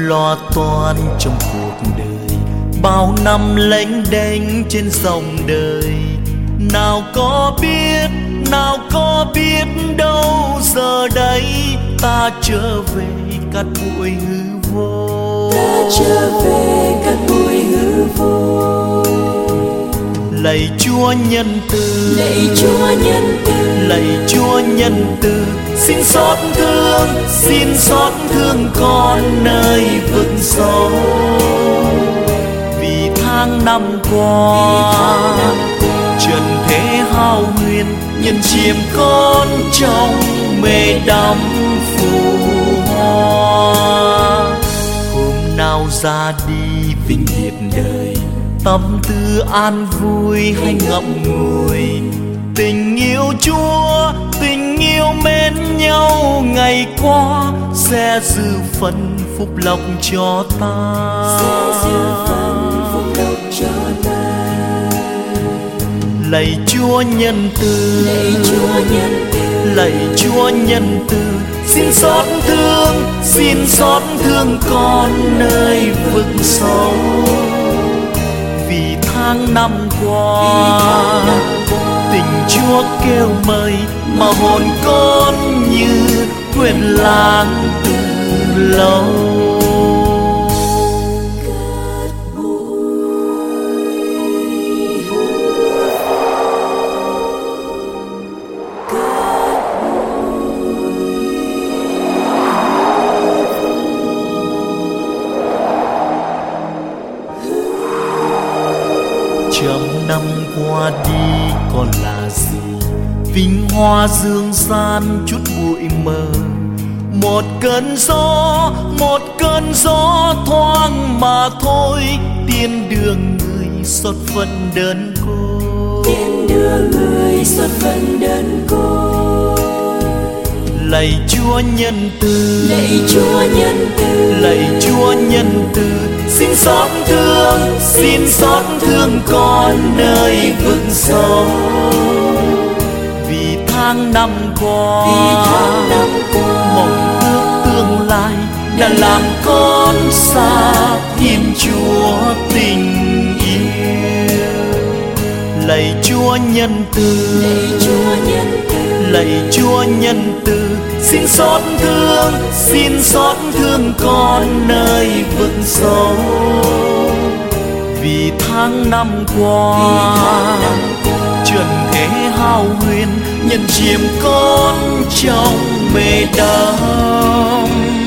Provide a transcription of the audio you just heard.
lo toan trong cuộc đời, bao năm lênh đênh trên dòng đời. Nào có biết đâu giờ đây ta trở về cát bụi hư vô. Ta trở về cát bụi hư vô. Lạy Chúa nhân từ, lạy Chúa nhân từ, lạy Chúa nhân từ, xin xót thương con nơi vực sâu. Vì tháng năm qua trần thế hao huyền, nhân chiêm con trong mê đắm phù hoa. Hôm nào ra đi vinh hiển đời, tâm tư an vui hay ngậm ngùi. Tình yêu Chúa, tình yêu mến nhau ngày qua sẽ dư phần phúc lộc cho ta. Lạy Chúa nhân từ, lạy Chúa nhân từ, lạy Chúa nhân từ, xin xót thương con nơi vực sâu. Vì tháng năm qua tình Chúa kêu mời, mà hồn con như quên lãng từ lâu. Trăm năm qua đi còn là gì, vinh hoa dương gian chút bụi mờ. Một cơn gió thoáng mà thôi, tiên đường người xót phận đơn côi. Tiên đường người xót phận đơn côi. Lạy Chúa nhân từ, lạy Chúa nhân từ, lạy Chúa nhân từ, xin xót thương con nơi vực sâu. Vì tháng năm qua mong ước tương lai đã làm con xa Thiên Chúa tình yêu. Lạy Chúa nhân từ, lạy Chúa nhân từ, lạy Chúa nhân từ, xin xót thương con nơi vực sâu. Vì tháng năm qua trần thế hao huyền, nhân chiêm con trong mê đắm